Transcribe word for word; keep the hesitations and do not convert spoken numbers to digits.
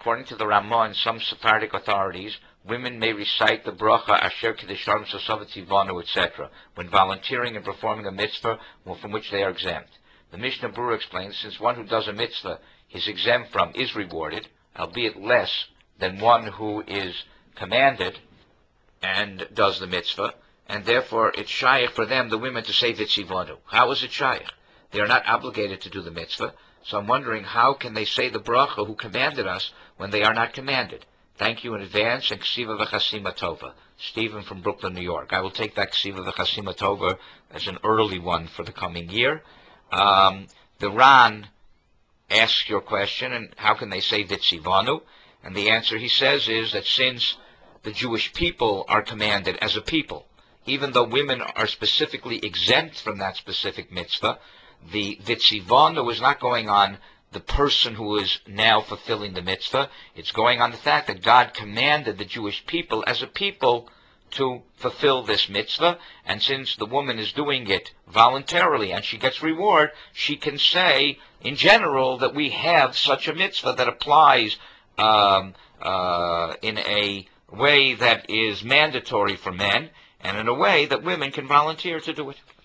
according to the Ramah and some Sephardic authorities, women may recite the bracha Asher Kedesham Sosavat Tivanu, et cetera, when volunteering and performing a mitzvah from which they are exempt. The Mishnah Berurah explains, since one who does a mitzvah is exempt from is rewarded, albeit less than one who is commanded and does the mitzvah, and therefore it's shaykh for them, the women, to say Vitzivanu. How is it shaykh? They are not obligated to do the mitzvah, so I'm wondering how can they say the bracha who commanded us when they are not commanded? Thank you in advance, and Ksiva V'chasima Tova. Stephen from Brooklyn, New York. I will take that Ksiva V'chasima Tova as an early one for the coming year. Um, the Ran asks your question, and how can they say Vitzivanu? And the answer, he says, is that since the Jewish people are commanded as a people, even though women are specifically exempt from that specific mitzvah, the Vitzivanu is not going on the person who is now fulfilling the mitzvah. It's going on the fact that God commanded the Jewish people as a people to fulfill this mitzvah, and since the woman is doing it voluntarily and she gets reward, she can say in general that we have such a mitzvah that applies um, uh, in a way that is mandatory for men and in a way that women can volunteer to do it.